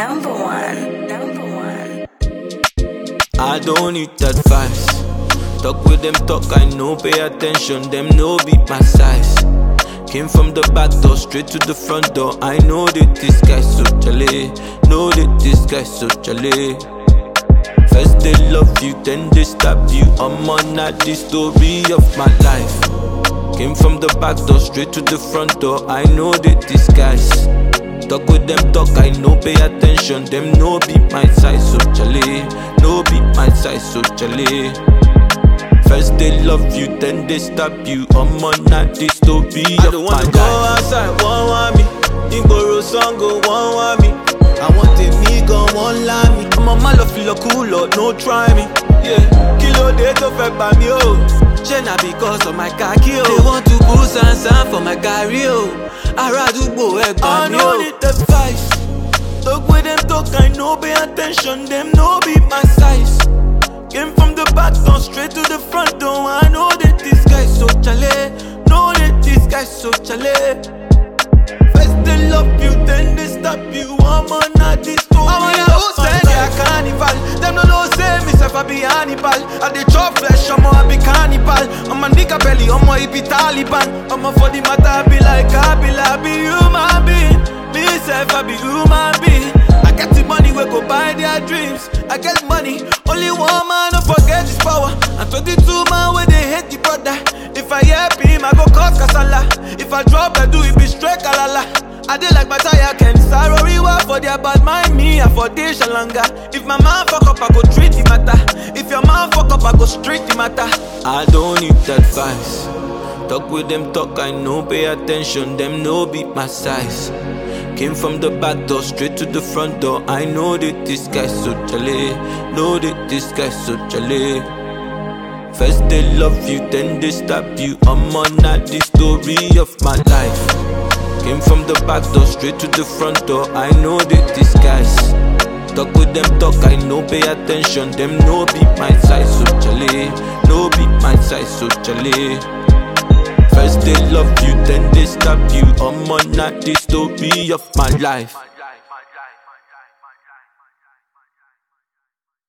Number one. I don't need advice. Talk with them, talk, I know, pay attention. Them no be my size. Came from the back door, straight to the front door. I know that this guy's so jolly. Know that this guy's so jolly. First they love you, then they stab you. I'm on at the story of my life. Came from the back door, straight to the front door. I know that this guy's. Talk with them, talk, I know, pay attention. Them no be my size, so jolly. No be my size, so jolly. First they love you, then they stab you. I'm on at the story of my life. I don't wanna go outside, one want me. Igboro song go, one want me. I want a nigga, one lie me. I'm on my love, feel cool, no try me. Yeah, kilo day to fake by me, oh. Shena because of my khaki, oh. They want to put sand for my carry, oh. I don't need advice. Talk with them, talk, I know, pay attention. Them no be my size. Came from the back door, straight to the front door. I know that this guy's so chale. Know that this guy's so chale. First they love you, then they stop you. I'm on at this story. I'm on a say they a carnival. Them no know say myself I be Hannibal. I dey chop flesh, I'm a be cannibal. I'm a nigga belly, I'm a be Taliban. I'm a for the matter, I be like Kabila. I be human being. Myself I be human being. I get the money, we go buy their dreams. I get money, only one man, don't forget his power. And 22 man where they hate the brother. If I help him, I go cause kasala. If I drop, I do it be straight kalala. I did like my tire can sorry for their bad mind me, I for this longer. If my man fuck up, I go treat the matter. If your man fuck up, I go straight the matter. I don't need advice. Talk with them, talk, I know, pay attention. Them no be my size. Came from the back door, straight to the front door. I know that this guy's so jolly. Know that this guy's so jolly. First they love you, then they stab you. I'm on at the story of my life. Came from the back door, straight to the front door. I know that this guy's. Talk with them, talk, I know, pay attention. Them no be my size, so jolly. No be my size, so jolly. First they love you, then they stab you. I'm on at the story of my life.